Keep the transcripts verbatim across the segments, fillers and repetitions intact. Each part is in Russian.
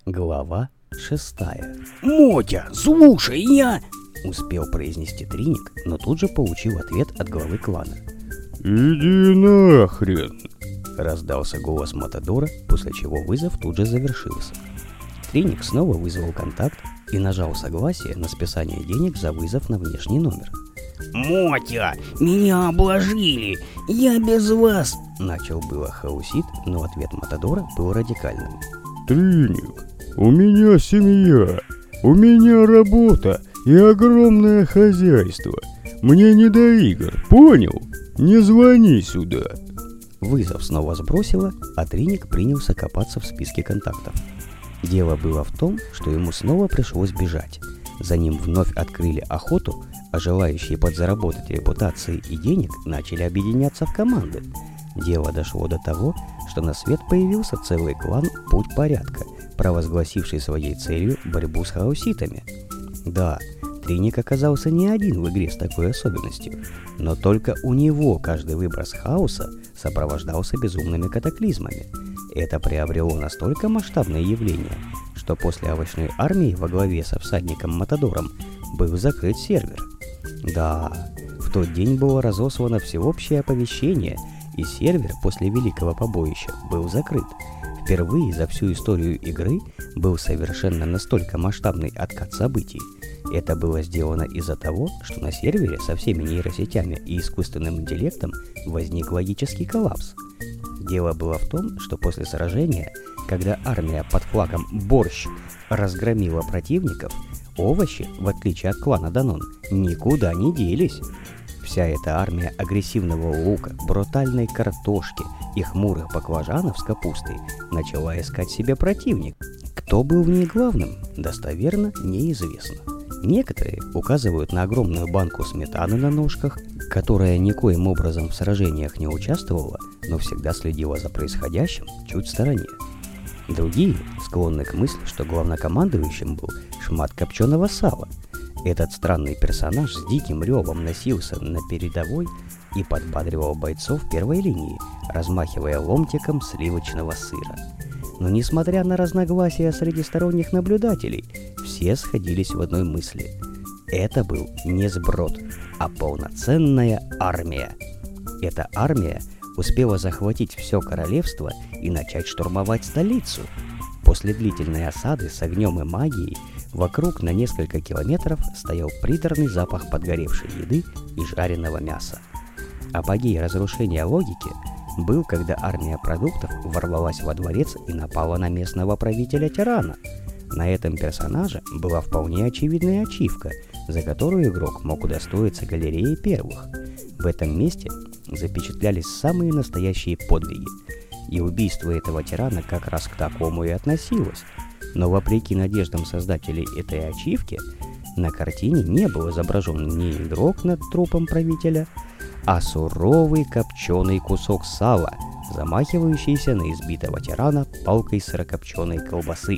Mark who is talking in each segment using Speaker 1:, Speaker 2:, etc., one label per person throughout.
Speaker 1: Глава шестая.
Speaker 2: «Мотя, слушай, я...»
Speaker 1: Успел произнести Триник, но тут же получил ответ от главы клана.
Speaker 3: «Иди нахрен!»
Speaker 1: Раздался голос Матадора, после чего вызов тут же завершился. Триник снова вызвал контакт и нажал согласие на списание денег за вызов на внешний номер.
Speaker 2: «Мотя, меня обложили! Я без вас...»
Speaker 1: Начал было Хаусит, но ответ Матадора был радикальным.
Speaker 3: «Триник, у меня семья, у меня работа и огромное хозяйство. Мне не до игр, понял? Не звони сюда!»
Speaker 1: Вызов снова сбросило, а Триник принялся копаться в списке контактов. Дело было в том, что ему снова пришлось бежать. За ним вновь открыли охоту, а желающие подзаработать репутацией и денег начали объединяться в команды. Дело дошло до того, что на свет появился целый клан «Путь порядка», провозгласивший своей целью борьбу с хауситами. Да, Триник оказался не один в игре с такой особенностью, но только у него каждый выброс хаоса сопровождался безумными катаклизмами. Это приобрело настолько масштабное явление, что после овощной армии во главе со всадником Матадором был закрыт сервер. Да, в тот день было разослано всеобщее оповещение, и сервер после великого побоища был закрыт. Впервые за всю историю игры был совершенно настолько масштабный откат событий. Это было сделано из-за того, что на сервере со всеми нейросетями и искусственным интеллектом возник логический коллапс. Дело было в том, что после сражения, когда армия под флагом «Борщ» разгромила противников, овощи, в отличие от клана Данон, никуда не делись. Вся эта армия агрессивного лука, брутальной картошки и хмурых баклажанов с капустой начала искать себе противник. Кто был в ней главным, достоверно неизвестно. Некоторые указывают на огромную банку сметаны на ножках, которая никоим образом в сражениях не участвовала, но всегда следила за происходящим чуть в стороне. Другие склонны к мысли, что главнокомандующим был шмат копченого сала. Этот странный персонаж с диким ревом носился на передовой и подбадривал бойцов первой линии, размахивая ломтиком сливочного сыра. Но несмотря на разногласия среди сторонних наблюдателей, все сходились в одной мысли. Это был не сброд, а полноценная армия. Эта армия успела захватить все королевство и начать штурмовать столицу. После длительной осады с огнем и магией вокруг на несколько километров стоял приторный запах подгоревшей еды и жареного мяса. Апогей разрушения логики был, когда армия продуктов ворвалась во дворец и напала на местного правителя-тирана. На этом персонаже была вполне очевидная ачивка, за которую игрок мог удостоиться галереи первых. В этом месте запечатлялись самые настоящие подвиги, и убийство этого тирана как раз к такому и относилось. Но вопреки надеждам создателей этой ачивки, на картине не был изображен не игрок над трупом правителя, а суровый копченый кусок сала, замахивающийся на избитого тирана палкой сырокопченой колбасы.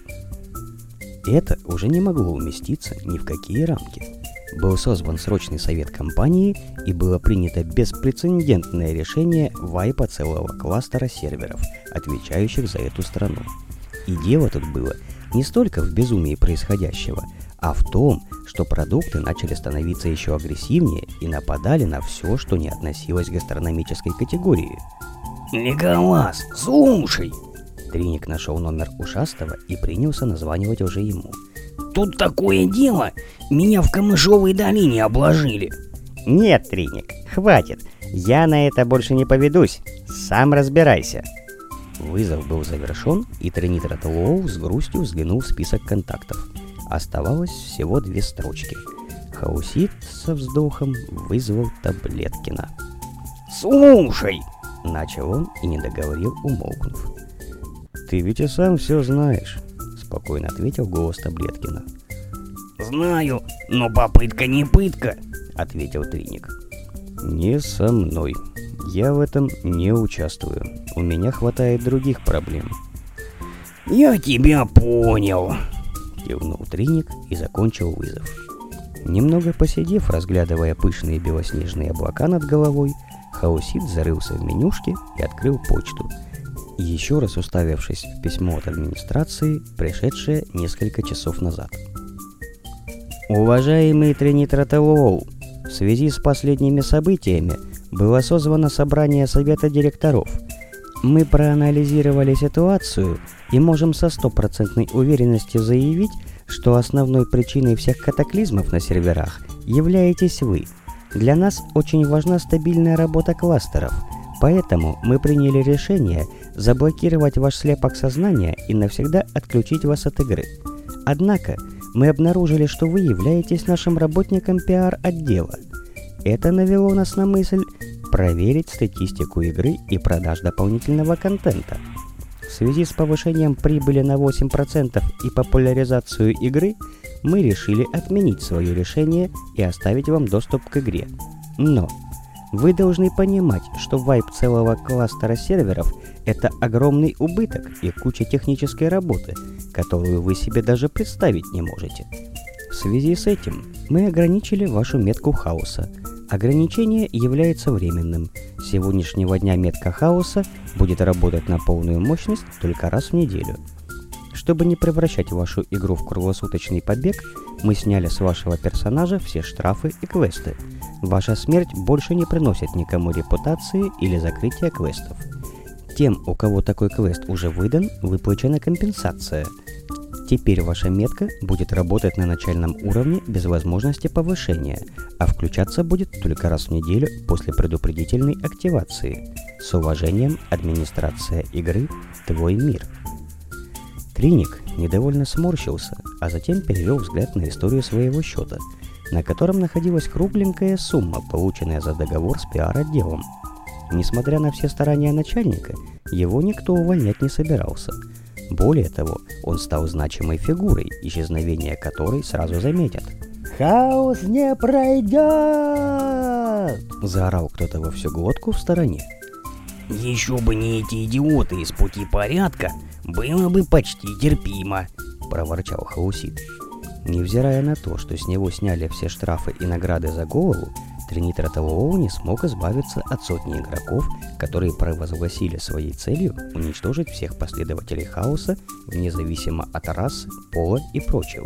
Speaker 1: Это уже не могло уместиться ни в какие рамки. Был созван срочный совет компании и было принято беспрецедентное решение вайпа целого кластера серверов, отвечающих за эту страну. И дело тут было не столько в безумии происходящего, а в том, что продукты начали становиться еще агрессивнее и нападали на все, что не относилось к гастрономической категории.
Speaker 2: «Николас, слушай!»
Speaker 1: Триник нашел номер ушастого и принялся названивать уже ему.
Speaker 2: «Тут такое дело! Меня в Камышовой долине обложили!»
Speaker 1: «Нет, Триник, хватит! Я на это больше не поведусь! Сам разбирайся!» Вызов был завершен, и Тринитро Тлоу с грустью взглянул в список контактов. Оставалось всего две строчки. Хаусит со вздохом вызвал Таблеткина.
Speaker 2: «Слушай!»
Speaker 1: — начал он и не договорил, умолкнув. «Ты ведь и сам все знаешь», — спокойно ответил голос Таблеткина.
Speaker 2: «Знаю, но попытка не пытка», — ответил Триник.
Speaker 1: «Не со мной. Я в этом не участвую. У меня хватает других проблем».
Speaker 2: «Я тебя понял»,
Speaker 1: — кивнул Триник и закончил вызов. Немного посидев, разглядывая пышные белоснежные облака над головой, Хаусит зарылся в менюшке и открыл почту. еще раз уставившись в письмо от администрации, пришедшее несколько часов назад. Уважаемый Тринитрателоу, в связи с последними событиями было созвано собрание Совета директоров. Мы проанализировали ситуацию и можем со стопроцентной уверенностью заявить, что основной причиной всех катаклизмов на серверах являетесь вы. Для нас очень важна стабильная работа кластеров, поэтому мы приняли решение заблокировать ваш слепок сознания и навсегда отключить вас от игры. Однако, мы обнаружили, что вы являетесь нашим работником пиар-отдела. Это навело нас на мысль проверить статистику игры и продаж дополнительного контента. В связи с повышением прибыли на восемь процентов и популяризацию игры, мы решили отменить свое решение и оставить вам доступ к игре. Но вы должны понимать, что вайп целого кластера серверов – это огромный убыток и куча технической работы, которую вы себе даже представить не можете. В связи с этим мы ограничили вашу метку хаоса. Ограничение является временным. С сегодняшнего дня метка хаоса будет работать на полную мощность только раз в неделю. Чтобы не превращать вашу игру в круглосуточный побег, мы сняли с вашего персонажа все штрафы и квесты. Ваша смерть больше не приносит никому репутации или закрытия квестов. Тем, у кого такой квест уже выдан, выплачена компенсация. Теперь ваша метка будет работать на начальном уровне без возможности повышения, а включаться будет только раз в неделю после предупредительной активации. С уважением, администрация игры «Твой мир». Триник недовольно сморщился, а затем перевел взгляд на историю своего счета, на котором находилась кругленькая сумма, полученная за договор с пиар-отделом. Несмотря на все старания начальника, его никто увольнять не собирался. Более того, он стал значимой фигурой, исчезновение которой сразу заметят. «Хаос не пройдет!» – заорал кто-то во всю глотку в стороне.
Speaker 2: Еще бы не эти идиоты из пути порядка, было бы почти терпимо,
Speaker 1: проворчал Хаусит. Невзирая на то, что с него сняли все штрафы и награды за голову, Тринитрателоу не смог избавиться от сотни игроков, которые провозгласили своей целью уничтожить всех последователей хаоса, независимо от расы, пола и прочего.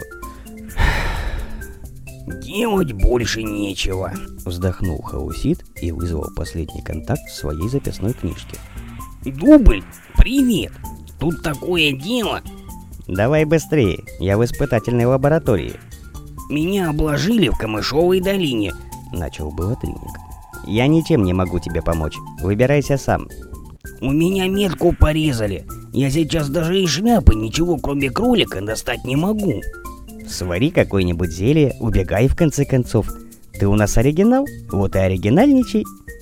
Speaker 2: «Делать больше нечего»,
Speaker 1: — вздохнул Хаусит и вызвал последний контакт в своей записной книжке.
Speaker 2: «Дубль, привет! Тут такое дело!»
Speaker 1: «Давай быстрее, я в испытательной лаборатории».
Speaker 2: «Меня обложили в Камышовой долине»,
Speaker 1: — начал было Триник. «Я ничем не могу тебе помочь, выбирайся сам».
Speaker 2: «У меня метку порезали, я сейчас даже из шляпы ничего кроме кролика достать не могу».
Speaker 1: «Свари какое-нибудь зелье, убегай в конце концов. Ты у нас оригинал, вот и оригинальничай».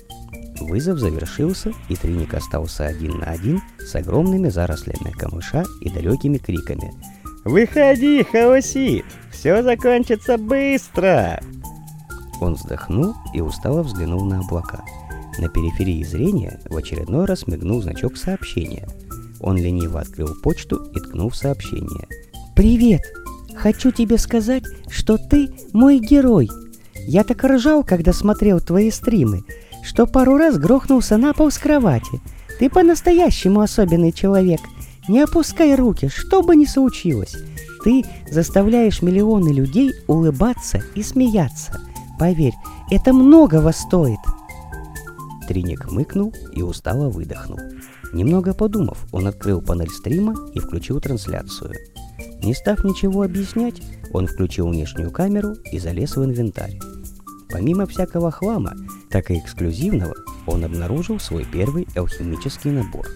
Speaker 1: Вызов завершился, и Триник остался один на один с огромными зарослями камыша и далекими криками. «Выходи, Хаосит! Все закончится быстро!» Он вздохнул и устало взглянул на облака. На периферии зрения в очередной раз мигнул значок сообщения. Он лениво открыл почту и ткнул в сообщение.
Speaker 4: «Привет! Хочу тебе сказать, что ты мой герой. Я так ржал, когда смотрел твои стримы, что пару раз грохнулся на пол с кровати. Ты по-настоящему особенный человек. Не опускай руки, что бы ни случилось. Ты заставляешь миллионы людей улыбаться и смеяться. Поверь, это многого стоит».
Speaker 1: Триник мыкнул и устало выдохнул. Немного подумав, он открыл панель стрима и включил трансляцию. Не став ничего объяснять, он включил внешнюю камеру и залез в инвентарь. Помимо всякого хлама, так и эксклюзивного, он обнаружил свой первый алхимический набор.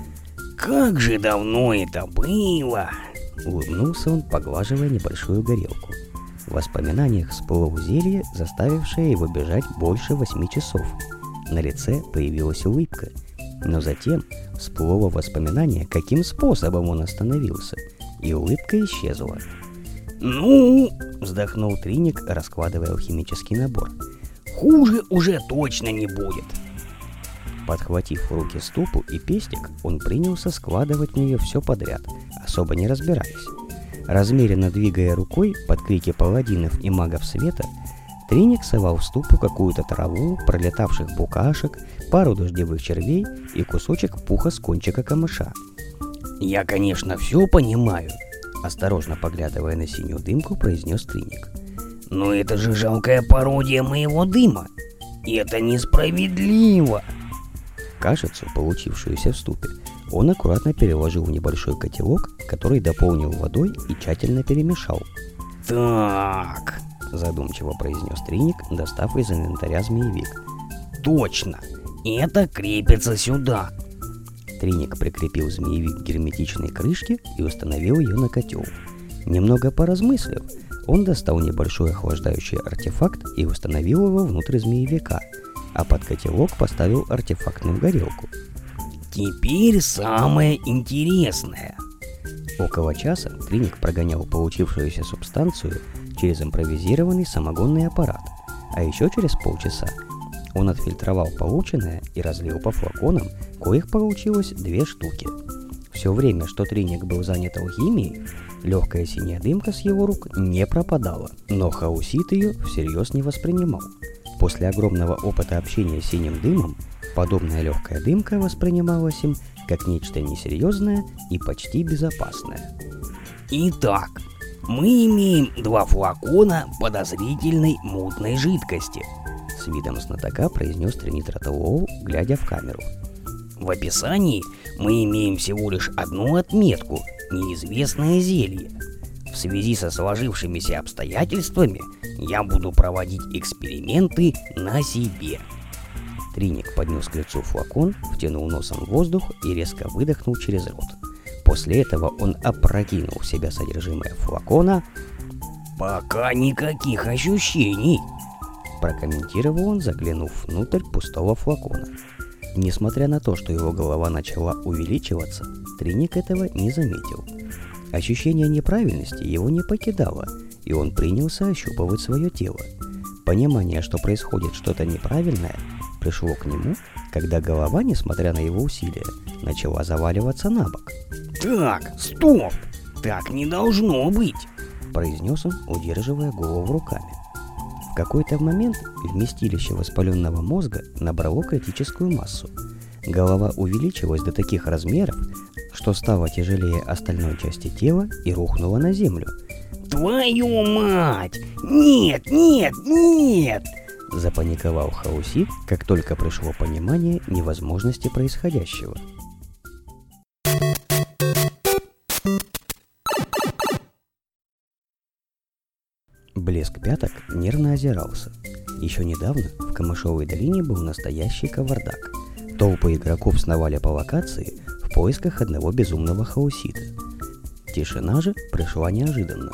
Speaker 2: «Как же давно это было!»
Speaker 1: Улыбнулся он, поглаживая небольшую горелку. В воспоминаниях всплыло зелье, заставившее его бежать больше восьми часов. На лице появилась улыбка, но затем всплыло воспоминание, каким способом он остановился, и улыбка исчезла.
Speaker 2: «Ну?»
Speaker 1: — вздохнул Триник, раскладывая алхимический набор.
Speaker 2: «Хуже уже точно не будет!»
Speaker 1: Подхватив в руки ступу и пестик, он принялся складывать в нее все подряд, особо не разбираясь. Размеренно двигая рукой под крики паладинов и магов света, Триник совал в ступу какую-то траву, пролетавших букашек, пару дождевых червей и кусочек пуха с кончика камыша.
Speaker 2: «Я, конечно, все понимаю»,
Speaker 1: — осторожно поглядывая на синюю дымку, произнес Триник.
Speaker 2: «но это же жалкая пародия моего дыма. И это несправедливо».
Speaker 1: Кашицу, получившуюся в ступе, он аккуратно переложил в небольшой котелок, который дополнил водой и тщательно перемешал.
Speaker 2: «Так»,
Speaker 1: — задумчиво произнес Триник, достав из инвентаря змеевик.
Speaker 2: «точно, это крепится сюда».
Speaker 1: Триник прикрепил змеевик к герметичной крышке и установил ее на котел. Немного поразмыслив, он достал небольшой охлаждающий артефакт и установил его внутрь змеевика, а под котелок поставил артефактную горелку.
Speaker 2: «Теперь самое интересное».
Speaker 1: Около часа Триник прогонял получившуюся субстанцию через импровизированный самогонный аппарат, а еще через полчаса он отфильтровал полученное и разлил по флаконам, коих получилось две штуки. Все время, что Триник был занят алхимией, легкая синяя дымка с его рук не пропадала, но Хаусит ее всерьез не воспринимал. После огромного опыта общения с синим дымом, подобная легкая дымка воспринималась им как нечто несерьезное и почти безопасное.
Speaker 2: «Итак, мы имеем два флакона подозрительной мутной жидкости»,
Speaker 1: — с видом знатока произнес Тринитратолол, глядя в камеру.
Speaker 2: «В описании мы имеем всего лишь одну отметку — неизвестное зелье. В связи со сложившимися обстоятельствами я буду проводить эксперименты на себе».
Speaker 1: Триник поднес к лицу флакон, втянул носом воздух и резко выдохнул через рот. После этого он опрокинул в себя содержимое флакона.
Speaker 2: «Пока никаких ощущений»,
Speaker 1: — прокомментировал он, заглянув внутрь пустого флакона. Несмотря на то, что его голова начала увеличиваться, Триник этого не заметил. Ощущение неправильности его не покидало, и он принялся ощупывать свое тело. Понимание, что происходит что-то неправильное, пришло к нему, когда голова, несмотря на его усилия, начала заваливаться на бок.
Speaker 2: «Так, стоп! Так не должно быть!»
Speaker 1: — произнес он, удерживая голову руками. В какой-то момент вместилище воспаленного мозга набрало критическую массу. Голова увеличилась до таких размеров, что стала тяжелее остальной части тела и рухнула на землю.
Speaker 2: «Твою мать! Нет, нет, нет!»
Speaker 1: — запаниковал Хаусит, как только пришло понимание невозможности происходящего. Блеск пяток нервно озирался. Еще недавно в Камышовой долине был настоящий кавардак. Толпы игроков сновали по локации в поисках одного безумного Хаусита. Тишина же пришла неожиданно.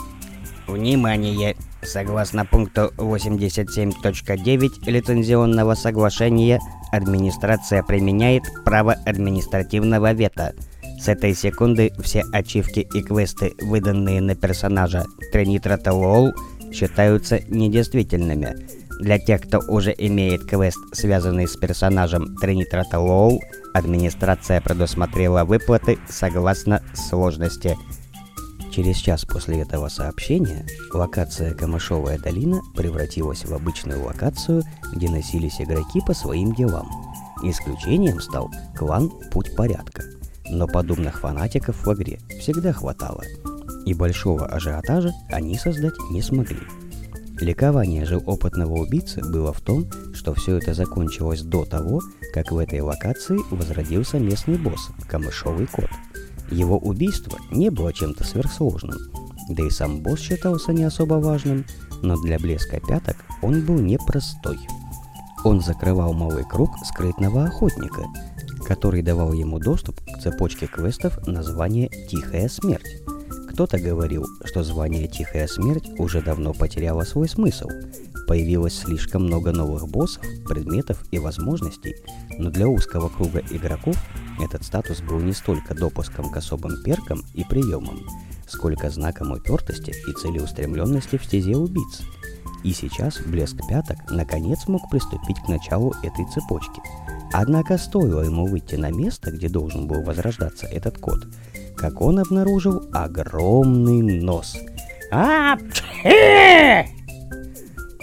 Speaker 2: Внимание! Согласно пункту восемьдесят семь точка девять лицензионного соглашения, администрация применяет право административного вето. С этой секунды все ачивки и квесты, выданные на персонажа Тринитратолол, считаются недействительными. Для тех, кто уже имеет квест, связанный с персонажем Тринитратолол, администрация предусмотрела выплаты согласно сложности.
Speaker 1: Через час после этого сообщения локация Камышовая долина превратилась в обычную локацию, где носились игроки по своим делам. Исключением стал клан Путь Порядка. Но подобных фанатиков в игре всегда хватало, и большого ажиотажа они создать не смогли. Ликование же опытного убийцы было в том, что все это закончилось до того, как в этой локации возродился местный босс Камышовый кот. Его убийство не было чем-то сверхсложным, да и сам босс считался не особо важным, но для Блеска пяток он был непростой. Он закрывал малый круг скрытного охотника, который давал ему доступ к цепочке квестов на звание «Тихая смерть». Кто-то говорил, что звание «Тихая смерть» уже давно потеряло свой смысл. Появилось слишком много новых боссов, предметов и возможностей, но для узкого круга игроков этот статус был не столько допуском к особым перкам и приемам, сколько знаком упертости и целеустремленности в стезе убийц. И сейчас Блеск пяток наконец мог приступить к началу этой цепочки. Однако стоило ему выйти на место, где должен был возрождаться этот кот, как он обнаружил огромный нос.
Speaker 2: а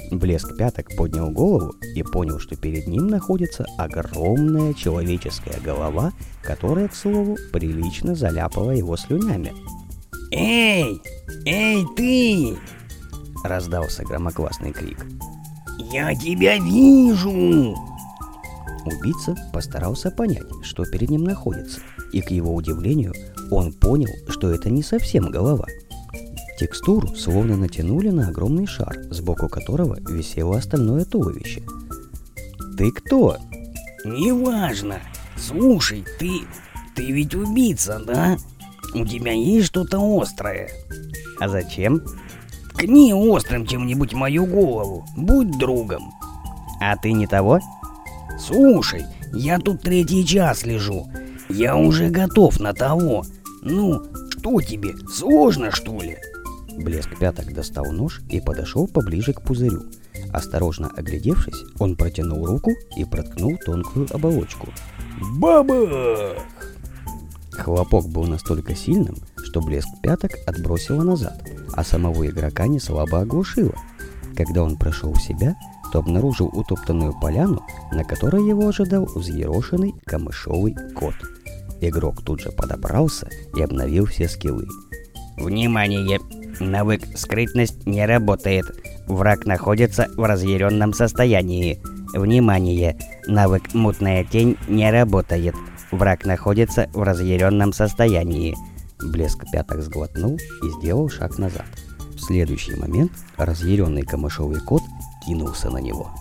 Speaker 1: Блеск пяток поднял голову и понял, что перед ним находится огромная человеческая голова, которая, к слову, прилично заляпала его слюнями.
Speaker 2: «Эй! Эй, ты!»
Speaker 1: — раздался громогласный крик.
Speaker 2: «Я тебя вижу!»
Speaker 1: Убийца постарался понять, что перед ним находится, и, к его удивлению, он понял, что это не совсем голова. Текстуру словно натянули на огромный шар, сбоку которого висело остальное туловище. «Ты кто?»
Speaker 2: «Неважно. Слушай, ты... ты ведь убийца, да? У тебя есть что-то острое?»
Speaker 1: «А зачем?»
Speaker 2: «Ткни острым чем-нибудь мою голову. Будь другом».
Speaker 1: «А ты не того?»
Speaker 2: «Слушай, я тут третий час лежу. Я уже готов на того. Ну, что тебе, сложно, что ли?»
Speaker 1: Блеск пяток достал нож и подошел поближе к пузырю. Осторожно оглядевшись, он протянул руку и проткнул тонкую оболочку.
Speaker 2: Бабах!
Speaker 1: Хлопок был настолько сильным, что блеск пяток отбросило назад, а самого игрока не слабо оглушило. Когда он пришел в себя, то обнаружил утоптанную поляну, на которой его ожидал взъерошенный камышовый кот. Игрок тут же подобрался и обновил все скиллы.
Speaker 2: «Внимание! Навык «Скрытность» не работает. Враг находится в разъяренном состоянии. Внимание! Навык «Мутная тень» не работает. Враг находится в разъяренном состоянии».
Speaker 1: Блеск пяток сглотнул и сделал шаг назад. В следующий момент разъяренный камышовый кот кинулся на него.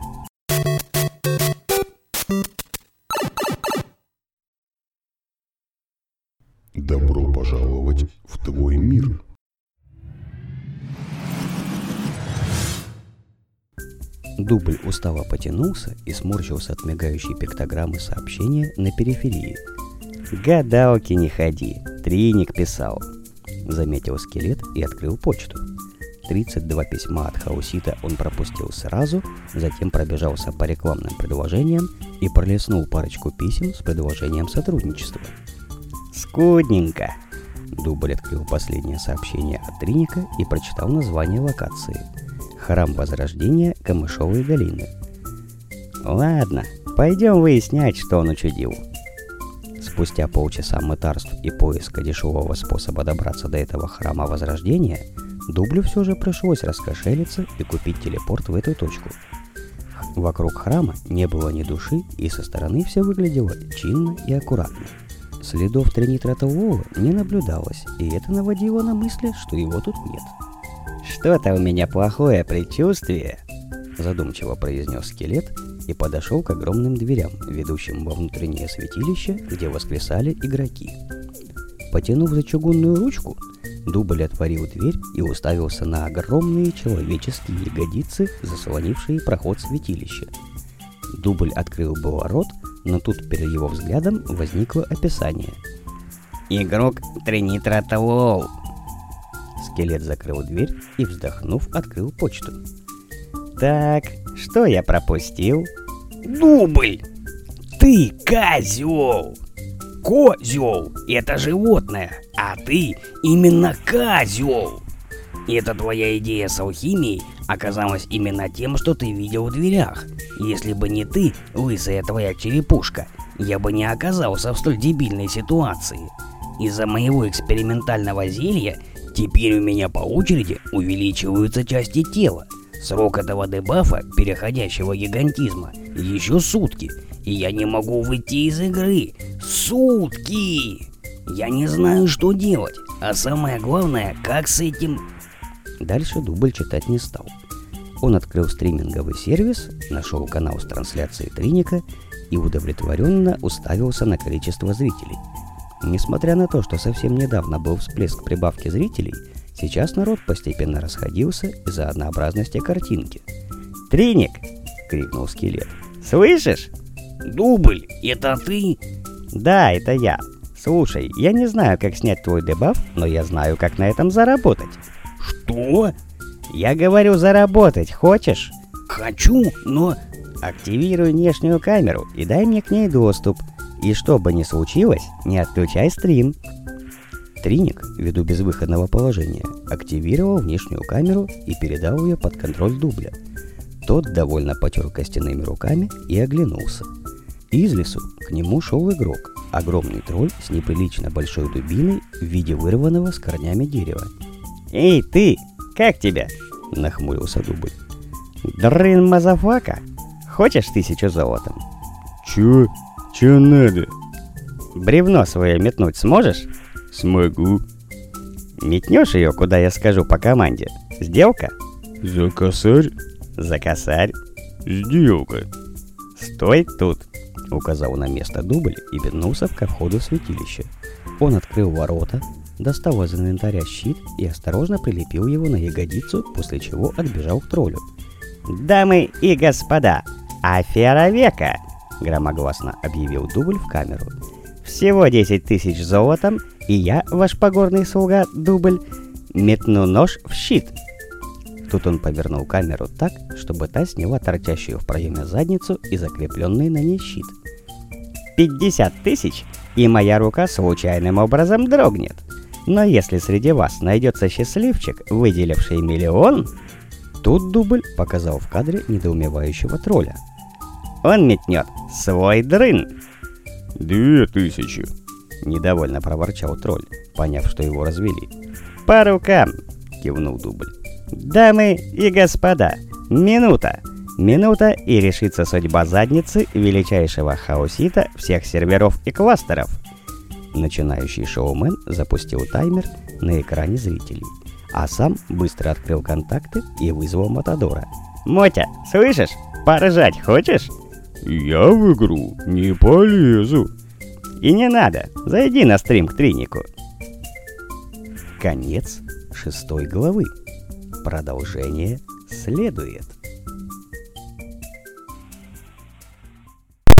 Speaker 3: Добро пожаловать в твой мир.
Speaker 1: Дубль устало потянулся и сморщился от мигающей пиктограммы сообщения на периферии. «Гадалки не ходи, Триник писал», — заметил скелет и открыл почту. тридцать два письма от Хаусита он пропустил сразу, затем пробежался по рекламным предложениям и пролистнул парочку писем с предложением сотрудничества.
Speaker 2: «Скудненько».
Speaker 1: Дубль открыл последнее сообщение от Триника и прочитал название локации. Храм Возрождения Камышовой долины.
Speaker 2: «Ладно, пойдем выяснять, что он учудил».
Speaker 1: Спустя полчаса мытарств и поиска дешевого способа добраться до этого храма Возрождения, Дублю все же пришлось раскошелиться и купить телепорт в эту точку. Вокруг храма не было ни души, и со стороны все выглядело чинно и аккуратно. Следов тринитратового не наблюдалось, и это наводило на мысли, что его тут нет.
Speaker 2: «Что-то у меня плохое предчувствие»,
Speaker 1: — задумчиво произнес скелет и подошел к огромным дверям, ведущим во внутреннее святилище, где воскресали игроки. Потянув за чугунную ручку, Дубль отворил дверь и уставился на огромные человеческие ягодицы, заслонившие проход святилища. Дубль открыл было рот, но тут перед его взглядом возникло описание.
Speaker 2: «Игрок Тринитратовол».
Speaker 1: Скелет закрыл дверь и, вздохнув, открыл почту.
Speaker 2: «Так, что я пропустил?»
Speaker 5: «Дубль! Ты козел! Козел — это животное, а ты именно козел! Эта твоя идея с алхимией оказалась именно тем, что ты видел в дверях. Если бы не ты, лысая твоя черепушка, я бы не оказался в столь дебильной ситуации. Из-за моего экспериментального зелья теперь у меня по очереди увеличиваются части тела. Срок этого дебафа, переходящего гигантизма, еще сутки, и я не могу выйти из игры. Сутки! Я не знаю, что делать, а самое главное, как с этим...
Speaker 1: Дальше Дубль читать не стал. Он открыл стриминговый сервис, нашел канал с трансляцией Триника и удовлетворенно уставился на количество зрителей. Несмотря на то, что совсем недавно был всплеск прибавки зрителей, сейчас народ постепенно расходился из-за однообразности картинки.
Speaker 2: «Триник!» — крикнул скелет. «Слышишь?»
Speaker 5: «Дубль, это ты?»
Speaker 2: «Да, это я. Слушай, я не знаю, как снять твой дебаф, но я знаю, как на этом заработать».
Speaker 5: «Что?»
Speaker 2: «Я говорю заработать, хочешь?»
Speaker 5: «Хочу, но...»
Speaker 2: «Активируй внешнюю камеру и дай мне к ней доступ. И что бы ни случилось, не отключай стрим».
Speaker 1: Триник, ввиду безвыходного положения, активировал внешнюю камеру и передал ее под контроль Дубля. Тот довольно потер костяными руками и оглянулся. Из лесу к нему шел игрок, огромный тролль с неприлично большой дубиной в виде вырванного с корнями дерева.
Speaker 2: «Эй, ты! Как тебя?»
Speaker 1: — нахмурился Дубль.
Speaker 2: «Дрын мазафака? Хочешь тысячу золотом?»
Speaker 3: Чё? Чё надо?
Speaker 2: Бревно свое метнуть сможешь?
Speaker 3: Смогу.
Speaker 2: Метнешь ее, куда я скажу по команде? Сделка?
Speaker 3: За косарь?
Speaker 2: За косарь?
Speaker 3: Сделка.
Speaker 2: Стой тут!»
Speaker 1: — указал на место Дубль и метнулся ко входу в святилище. Он открыл ворота, достал из инвентаря щит и осторожно прилепил его на ягодицу, после чего отбежал к троллю.
Speaker 2: «Дамы и господа, афера века!» — громогласно объявил Дубль в камеру. «Всего десять тысяч золотом, и я, ваш покорный слуга Дубль, метну нож в щит».
Speaker 1: Тут он повернул камеру так, чтобы та сняла торчащую в проеме задницу и закрепленный на ней щит.
Speaker 2: «Пятьдесят тысяч, и моя рука случайным образом дрогнет. Но если среди вас найдется счастливчик, выделивший миллион...»
Speaker 1: Тут Дубль показал в кадре недоумевающего тролля.
Speaker 2: «Он метнет свой дрын!»
Speaker 3: Две тысячи.
Speaker 1: Недовольно проворчал тролль, поняв, что его развели.
Speaker 2: «По рукам!»
Speaker 1: — кивнул Дубль.
Speaker 2: «Дамы и господа, минута! Минута, и решится судьба задницы величайшего хаосита всех серверов и кластеров!»
Speaker 1: Начинающий шоумен запустил таймер на экране зрителей, а сам быстро открыл контакты и вызвал Матадора.
Speaker 2: «Мотя, слышишь? Поржать хочешь?»
Speaker 3: Я в игру не полезу.
Speaker 2: «И не надо, зайди на стрим к Тринику!»
Speaker 1: Конец шестой главы. Продолжение следует.